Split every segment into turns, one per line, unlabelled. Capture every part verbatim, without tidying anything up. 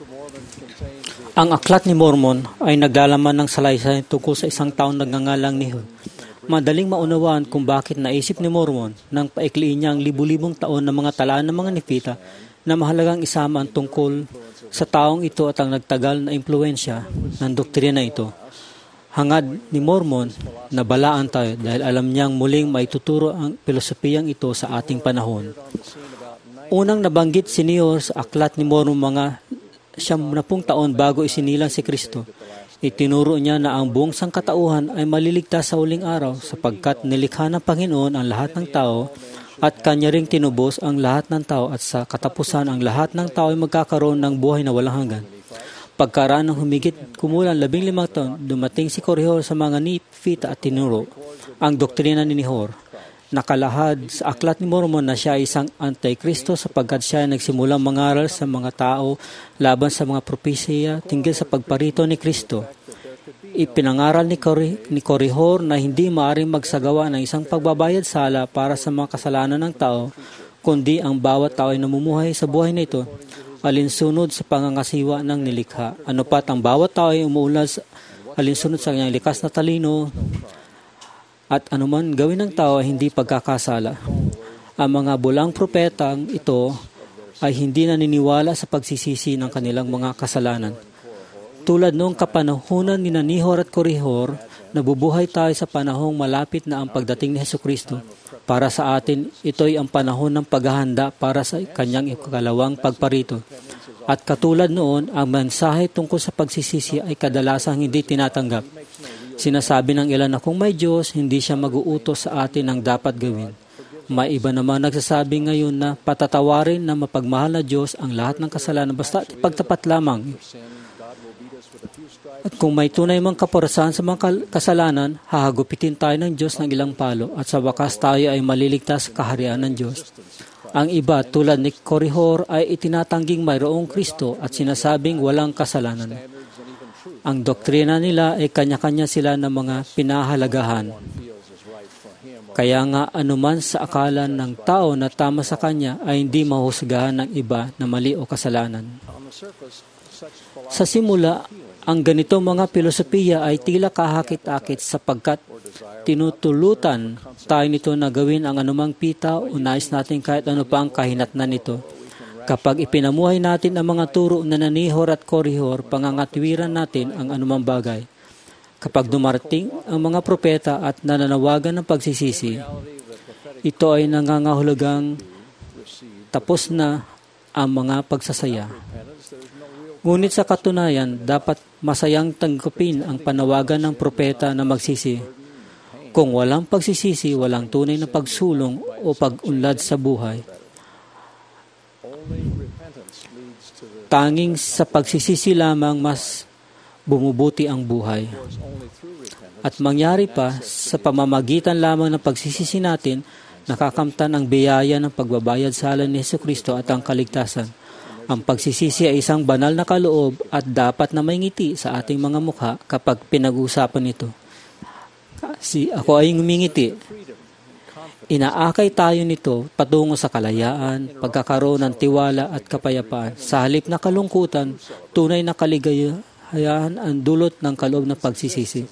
Ang Aklat ni Mormon ay naglalaman ng salaysay tungkol sa isang taong nagngangalang Nehor. Madaling maunawaan kung bakit naisip ni Mormon nang paikliin niya ang libu-libong taon ng mga talaan ng mga Nefita na mahalagang isama ang tungkol sa taong ito at ang nagtagal na impluensya ng doktrina ito. Hangad ni Mormon na balaan tayo dahil alam niyang muling maituturo ang pilosopiyang ito sa ating panahon. Unang nabanggit si Nehor sa Aklat ni Mormon mga siyam na pung taon bago isinilang si Kristo. Itinuro niya na ang buong sangkatauhan ay maliligtas sa huling araw sapagkat nilikha ng Panginoon ang lahat ng tao at Kanya ring tinubos ang lahat ng tao at sa katapusan ang lahat ng tao ay magkakaroon ng buhay na walang hanggan. Pagkaraan ng humigit kumulang labing limang taon, dumating si Korihor sa mga Nefita at tinuro ang doktrina ni Nehor. Nakalahad sa Aklat ni Mormon na siya ay isang antikristo sapagkat siya ay nagsimulang mangaral sa mga tao laban sa mga propesya tingil sa pagparito ni Kristo. Ipinangaral ni, Cori, ni Korihor na hindi maaaring magsagawa ng isang pagbabayad sala para sa mga kasalanan ng tao, kundi ang bawat tao ay namumuhay sa buhay na ito alinsunod sa pangangasiwa ng nilikha. Ano pat ang bawat tao ay umuulad alinsunod sa kanyang likas na talino at anuman gawin ng tao ay hindi pagkakasala. Ang mga bulang propetang ito ay hindi naniniwala sa pagsisisi ng kanilang mga kasalanan. Tulad noong kapanahunan ni Nehor at Korihor, nabubuhay tayo sa panahong malapit na ang pagdating ni Hesukristo. Para sa atin, ito ay ang panahon ng paghahanda para sa kanyang ikalawang pagparito. At katulad noon, ang mensahe tungkol sa pagsisisi ay kadalasang hindi tinatanggap. Sinasabi ng ilan na kung may Diyos, hindi siya mag-uutos sa atin ang dapat gawin. May iba naman nagsasabi ngayon na patatawarin na mapagmahal na Diyos ang lahat ng kasalanan basta pagtapat lamang. At kung may tunay mang kapurasan sa mga kasalanan, hahagupitin tayo ng Diyos ng ilang palo at sa wakas tayo ay maliligtas sa kaharian ng Diyos. Ang iba tulad ni Korihor ay itinatangging mayroong Kristo at sinasabing walang kasalanan. Ang doktrina nila ay kanya-kanya sila ng mga pinahalagahan. Kaya nga anuman sa akala ng tao na tama sa kanya ay hindi mahusgahan ng iba na mali o kasalanan. Sa simula, ang ganitong mga filosofiya ay tila kahakit-akit sapagkat tinutulutan tayo nito na gawin ang anumang pita o nais natin kahit ano pa ang kahinatnan nito. Kapag ipinamuhay natin ang mga turo na Nehor at Korihor, pangangatwiran natin ang anumang bagay. Kapag dumarating ang mga propeta at nananawagan ng pagsisisi, ito ay nangangahulugang tapos na ang mga pagsasaya. Ngunit sa katunayan, dapat masayang tanggapin ang panawagan ng propeta na magsisi. Kung walang pagsisisi, walang tunay na pagsulong o pag-unlad sa buhay. Tanging sa pagsisisi lamang mas bumubuti ang buhay. At mangyari pa, sa pamamagitan lamang ng pagsisisi natin, nakakamtan ang biyaya ng pagbabayad sala ni Hesukristo at ang kaligtasan. Ang pagsisisi ay isang banal na kaloob at dapat na may ngiti sa ating mga mukha kapag pinag-uusapan ito. Kasi ako ay ngumingiti. Inaakay tayo nito patungo sa kalayaan, pagkakaroon ng tiwala at kapayapaan. Sa halip na kalungkutan, tunay na kaligayahan ang dulot ng kaloob ng pagsisisi.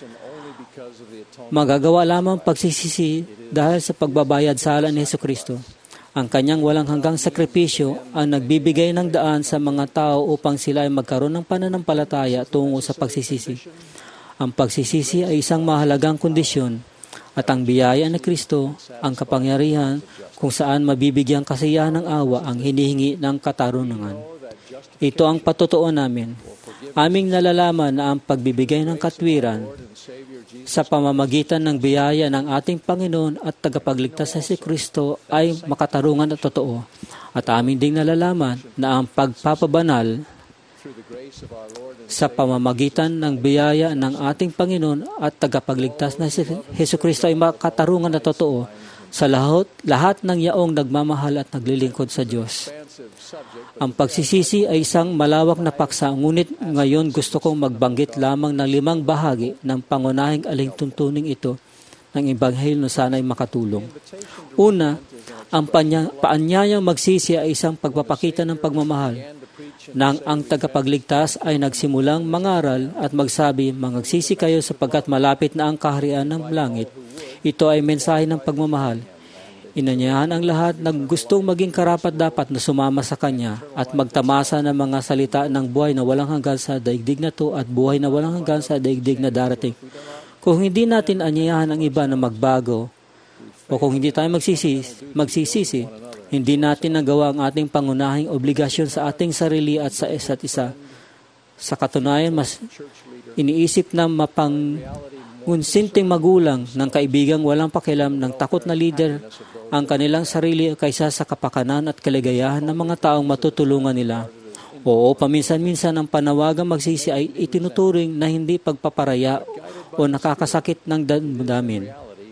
Magagawa lamang pagsisisi dahil sa pagbabayad sala ni Hesukristo. Ang kanyang walang hanggang sakripisyo ang nagbibigay ng daan sa mga tao upang sila ay magkaroon ng pananampalataya tungo sa pagsisisi. Ang pagsisisi ay isang mahalagang kondisyon at ang biyaya ni Kristo, ang kapangyarihan kung saan mabibigyang kasiyahan ng awa ang hinihingi ng katarungan. Ito ang patotoo namin. Aming nalalaman na ang pagbibigay ng katwiran sa pamamagitan ng biyaya ng ating Panginoon at tagapagligtas na si Kristo ay makatarungan at totoo. At amin ding nalalaman na ang pagpapabanal sa pamamagitan ng biyaya ng ating Panginoon at tagapagligtas na si Hesukristo ay makatarungan at totoo sa lahat, lahat ng yaong nagmamahal at naglilingkod sa Diyos. Ang pagsisisi ay isang malawak na paksa, ngunit ngayon gusto kong magbanggit lamang ng limang bahagi ng pangunahing alingtuntuning ito ng Ebanghelyo na sana'y makatulong. Una, ang panya, paanyayang magsisi ay isang pagpapakita ng pagmamahal. Nang ang tagapagligtas ay nagsimulang mangaral at magsabi, "Mangagsisi kayo sapagkat malapit na ang kaharian ng langit." Ito ay mensahe ng pagmamahal. Inanyahan ang lahat na gustong maging karapat-dapat na sumama sa Kanya at magtamasa ng mga salita ng buhay na walang hanggan sa daigdig na to at buhay na walang hanggan sa daigdig na darating. Kung hindi natin anyayahan ang iba na magbago, o kung hindi tayo magsisi, magsisisi, hindi natin nagawa ang ating pangunahing obligasyon sa ating sarili at sa isa't isa. Sa katunayan, mas iniisip na mapang unsinting magulang ng kaibigang walang pakialam ng takot na leader ang kanilang sarili kaysa sa kapakanan at kaligayahan ng mga taong matutulungan nila. Oo, paminsan-minsan ang panawagang magsisi ay itinuturing na hindi pagpaparaya o nakakasakit ng damdamin.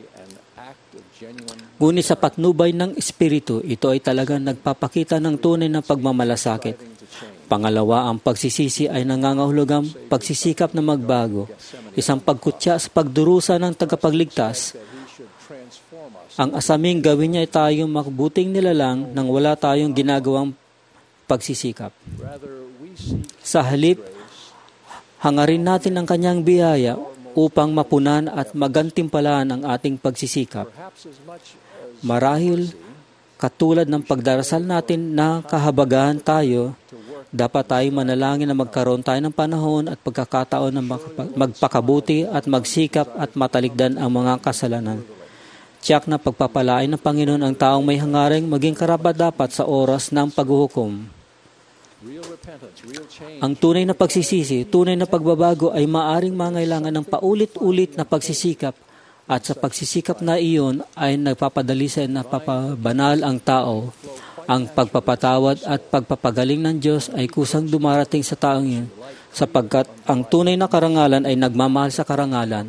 Ngunit sa patnubay ng Espiritu, ito ay talagang nagpapakita ng tunay na pagmamalasakit. Pangalawa, ang pagsisisi ay nangangahulugang pagsisikap na magbago. Isang pagkutya sa pagdurusa ng tagapagligtas. Ang asaming gawin niya ay tayong mabuting nilalang nang wala tayong ginagawang pagsisikap. Sa halip, hangarin natin ang kanyang biyaya upang mapunan at magantimpalaan ang ating pagsisikap. Marahil, katulad ng pagdarasal natin na kahabagahan tayo, dapat tayong manalangin na magkaroon tayo ng panahon at pagkakataon na magpakabuti at magsikap at matalikdan ang mga kasalanan. Tiyak na pagpapalain ng Panginoon ang taong may hangaring maging karapat-dapat sa oras ng paghuhukom. Ang tunay na pagsisisi, tunay na pagbabago ay maaring mangailangan ng paulit-ulit na pagsisikap at sa pagsisikap na iyon ay nagpapadali sa napapabanal ang tao. Ang pagpapatawad at pagpapagaling ng Diyos ay kusang dumarating sa taong iyon sapagkat ang tunay na karangalan ay nagmamahal sa karangalan.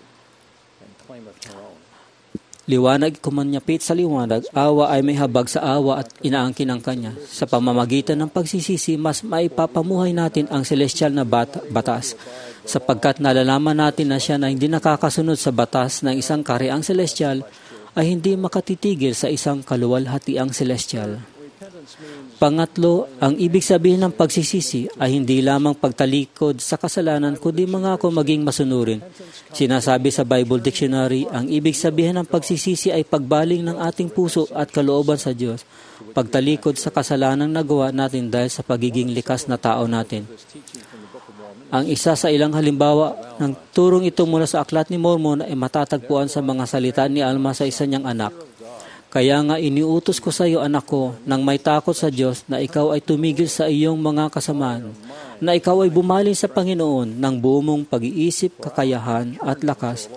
Liwanag kumanyapit sa liwanag, awa ay may habag sa awa at inaangkin ang Kanya. Sa pamamagitan ng pagsisisi, mas maipapamuhay natin ang celestial na bat- batas, sapagkat nalalaman natin na siya na hindi nakakasunod sa batas ng isang kahariang celestial ay hindi makatitigil sa isang kaluwalhatiang celestial. Pangatlo, ang ibig sabihin ng pagsisisi ay hindi lamang pagtalikod sa kasalanan kundi mangako maging masunurin. Sinasabi sa Bible Dictionary, ang ibig sabihin ng pagsisisi ay pagbaling ng ating puso at kalooban sa Diyos, pagtalikod sa kasalanang nagawa natin dahil sa pagiging likas na tao natin. Ang isa sa ilang halimbawa ng turong ito mula sa Aklat ni Mormon ay matatagpuan sa mga salita ni Alma sa isa niyang anak. Kaya nga iniutos ko sa iyo, anak ko, nang may takot sa Diyos, na ikaw ay tumigil sa iyong mga kasamaan, na ikaw ay bumaling sa Panginoon ng buo mong pag-iisip, kakayahan at lakas.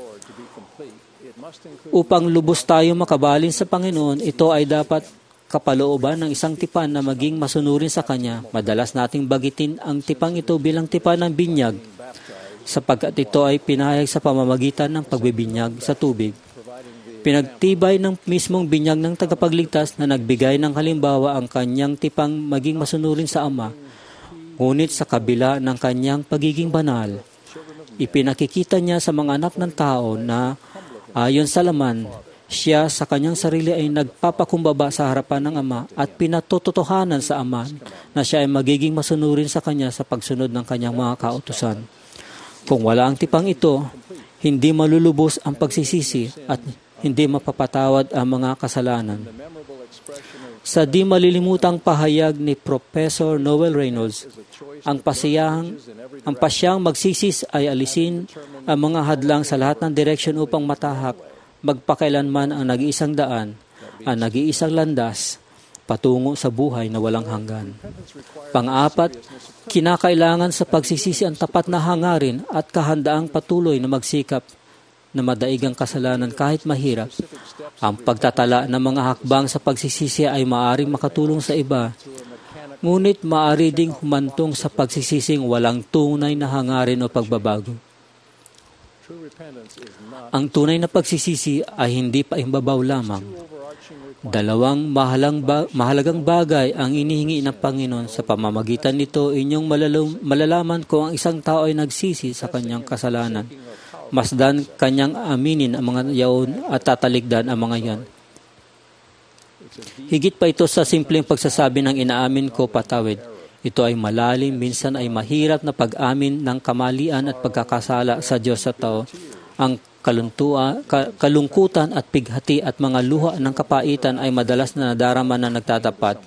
Upang lubos tayo makabaling sa Panginoon, ito ay dapat kapalooban ng isang tipan na maging masunurin sa Kanya. Madalas nating bagitin ang tipang ito bilang tipan ng binyag, sapagkat ito ay pinahayag sa pamamagitan ng pagbibinyag sa tubig. Pinagtibay ng mismong binyag ng tagapagligtas na nagbigay ng halimbawa ang kanyang tipang maging masunurin sa Ama. Ngunit sa kabila ng kanyang pagiging banal, ipinakikita niya sa mga anak ng tao na ayon sa laman, siya sa kanyang sarili ay nagpapakumbaba sa harapan ng Ama at pinatototohanan sa Ama na siya ay magiging masunurin sa Kanya sa pagsunod ng kanyang mga kautusan. Kung wala ang tipang ito, hindi malulubos ang pagsisisi at hindi mapapatawad ang mga kasalanan. Sa di malilimutang pahayag ni Professor Noel Reynolds, ang pasiyang, ang pasyang magsisis ay alisin ang mga hadlang sa lahat ng direksyon upang matahak magpakailanman ang nag-iisang daan, ang nag-iisang landas, patungo sa buhay na walang hanggan. Pang-apat, kinakailangan sa pagsisisi ang tapat na hangarin at kahandaang patuloy na magsikap na madaig ang kasalanan kahit mahirap. Ang pagtatala ng mga hakbang sa pagsisisi ay maaaring makatulong sa iba, ngunit maaari ding humantong sa pagsisising walang tunay na hangarin o pagbabago. Ang tunay na pagsisisi ay hindi paimbabaw lamang. Dalawang mahalang ba- mahalagang bagay ang inihingi ng Panginoon. Sa pamamagitan nito, inyong malalum- malalaman kung ang isang tao ay nagsisi sa kanyang kasalanan. Masdan kanyang aminin ang mga yaon at tatalikdan ang mga yan. Higit pa ito sa simpleng pagsasabi ng inaamin ko patawid. Ito ay malalim, minsan ay mahirap na pag-amin ng kamalian at pagkakasala sa Diyos at tao. Ang kaluntua, ka, kalungkutan at pighati at mga luha ng kapaitan ay madalas na nadarama na nagtatapat.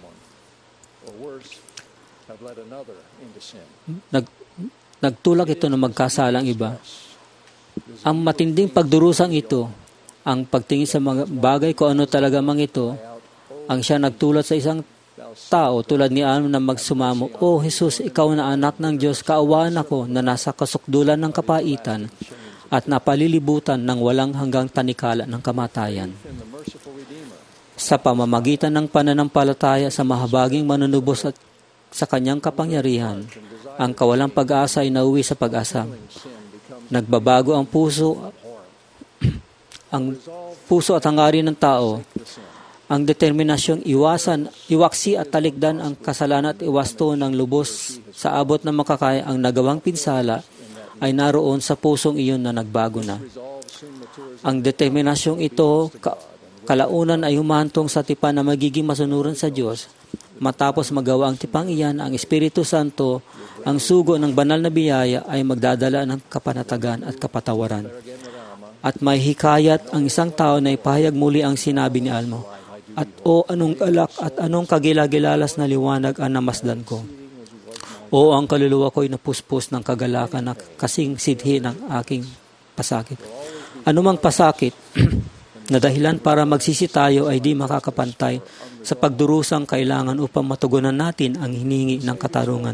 Nag, nagtulak ito na magkasala ang iba. Ang matinding pagdurusang ito, ang pagtingin sa mga bagay kung ano talaga mang ito, ang siya nagtulad sa isang tao tulad ni Adam na magsumamo, "O Jesus, ikaw na anak ng Diyos, kaawaan ako na nasa kasukdulan ng kapaitan at napalilibutan ng walang hanggang tanikala ng kamatayan." Sa pamamagitan ng pananampalataya sa mahabaging manunubos at sa kanyang kapangyarihan, ang kawalang pag-asa ay nauwi sa pag-asa. Nagbabago ang puso, ang puso at hangarin ng tao. Ang determinasyong iwasan, iwaksi at talikdan ang kasalanan at iwasto ng lubos sa abot ng makakaya ang nagawang pinsala ay naroon sa pusong iyon na nagbago na. Ang determinasyong ito, ka, kalaunan ay humantong sa tipan na magiging masunuran sa Diyos. Matapos magawa ang tipang iyan, ang Espiritu Santo, ang sugo ng banal na biyaya ay magdadala ng kapanatagan at kapatawaran. At may hikayat ang isang tao na ipahayag muli ang sinabi ni Almo. At o anong alak at anong kagilagilalas na liwanag ang namasdan ko. O ang kaluluwa ko'y napuspos ng kagalakan na kasing sidhi ng aking pasakit. Anumang pasakit na dahilan para magsisi tayo ay di makakapantay sa pagdurusang kailangan upang matugunan natin ang hinihingi ng katarungan.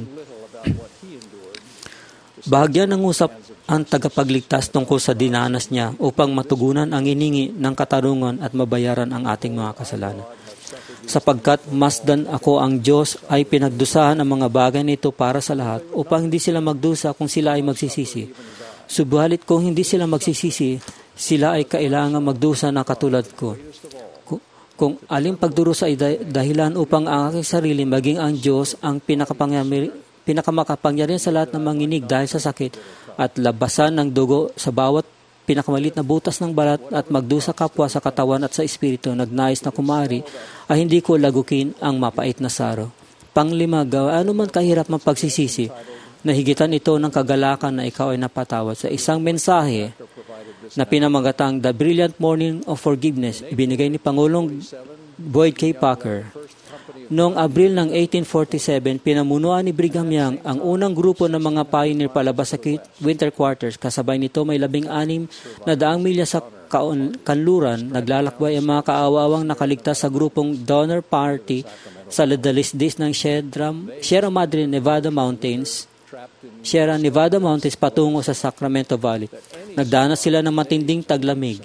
Bahagyan ng usap ang tagapagligtas tungkol sa dinanas niya upang matugunan ang hiningi ng katarungan at mabayaran ang ating mga kasalanan. Sapagkat masdan ako ang Diyos ay pinagdusahan ang mga bagay nito para sa lahat upang hindi sila magdusa kung sila ay magsisisi. Subalit kung hindi sila magsisisi, sila ay kailangan magdusa na katulad ko. Kung aling pagdurusa ay dahilan upang ang aking sarili maging ang Diyos ang pinakapangyarihan pinakamakapangyarihan sa lahat ng manginig dahil sa sakit at labasan ng dugo sa bawat pinakamalit na butas ng balat at magdusa kapwa sa katawan at sa espiritu nagnais na kumari ay hindi ko lagukin ang mapait na saro. Panglima, gawa ano man kahirap ng pagsisisi, nahigitan ito ng kagalakan na ikaw ay napatawad. Sa isang mensahe na pinamagatang The Brilliant Morning of Forgiveness, ibinigay ni Pangulong Boyd K. Packer. Noong Abril ng eighteen forty-seven, pinamunuan ni Brigham Young ang unang grupo ng mga pioneer palabas sa winter quarters. Kasabay nito may labing-anim na daang milya sa kanluran. Naglalakbay ang mga kaawawang nakaligtas sa grupong Donner Party sa ladalisdis ng Sierra, Sierra Madre Nevada Mountains, Sierra Nevada Mountains patungo sa Sacramento Valley. Nagdanas sila ng matinding taglamig.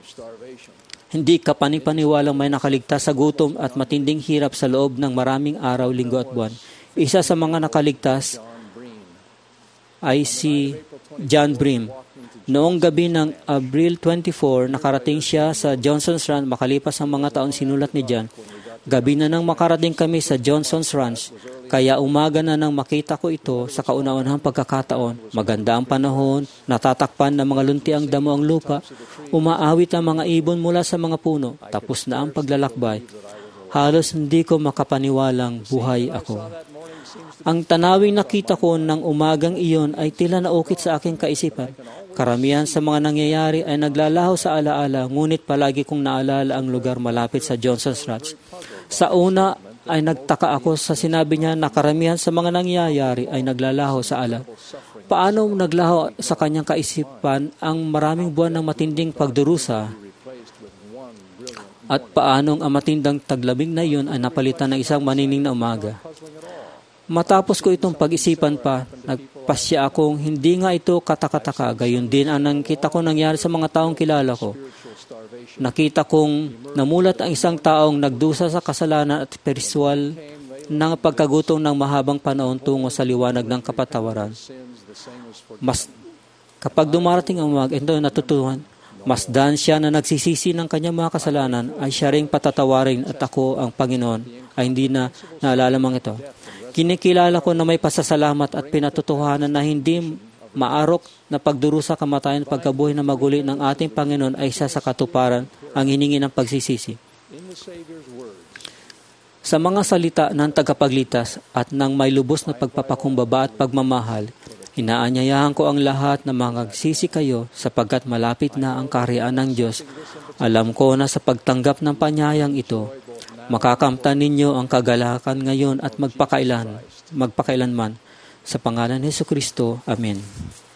Hindi kapaning-paniwalang may nakaligtas sa gutom at matinding hirap sa loob ng maraming araw, linggo at buwan. Isa sa mga nakaligtas ay si John Bream. Noong gabi ng Abril twenty-fourth, nakarating siya sa Johnson's Ranch. Makalipas ang mga taon, sinulat ni John, "Gabi na nang makarating kami sa Johnson's Ranch, kaya umaga na nang makita ko ito sa kauna-unahang pagkakataon. Maganda ang panahon, natatakpan ng mga lunti ang damo ang lupa, umaawit ang mga ibon mula sa mga puno, tapos na ang paglalakbay. Halos hindi ko makapaniwalang buhay ako. Ang tanawing nakita ko ng umagang iyon ay tila naukit sa aking kaisipan. Karamihan sa mga nangyayari ay naglalaho sa alaala, ngunit palagi kong naalala ang lugar malapit sa Johnson's Ranch. Sa una ay nagtaka ako sa sinabi niya na karamihan sa mga nangyayari ay naglalaho sa ala. Paano naglaho sa kanyang kaisipan ang maraming buwan ng matinding pagdurusa? At paanong ang matindang taglamig na iyon ay napalitan ng isang manining na umaga? Matapos ko itong pag-isipan pa, nagpasya akong hindi nga ito katakataka, gayon din ang nakita ko nangyari sa mga taong kilala ko. Nakita kong namulat ang isang taong nagdusa sa kasalanan at spiritual ng pagkagutom ng mahabang panahon tungo sa liwanag ng kapatawaran. Mas, kapag dumarating ang umaga, ito natutuhan, masdan siya na nagsisisi ng kanyang mga kasalanan ay siya ring patatawarin at ako ang Panginoon ay hindi na naalala mang ito. Kinikilala ko na may pasasalamat at pinatutuhanan na hindi maarok na pagdurusa, kamatayan at pagkabuhay na maguli ng ating Panginoon ay isa sa katuparan ang hiningi ng pagsisisi. Sa mga salita ng tagapaglitas at ng may lubos na pagpapakumbaba at pagmamahal, inaanyayahan ko ang lahat na magagsisi kayo sapagkat malapit na ang kaharian ng Diyos. Alam ko na sa pagtanggap ng panyayang ito, makakamtan ninyo ang kagalakan ngayon at magpakailan, magpakailanman. Sa pangalan ni Jesucristo. Amen.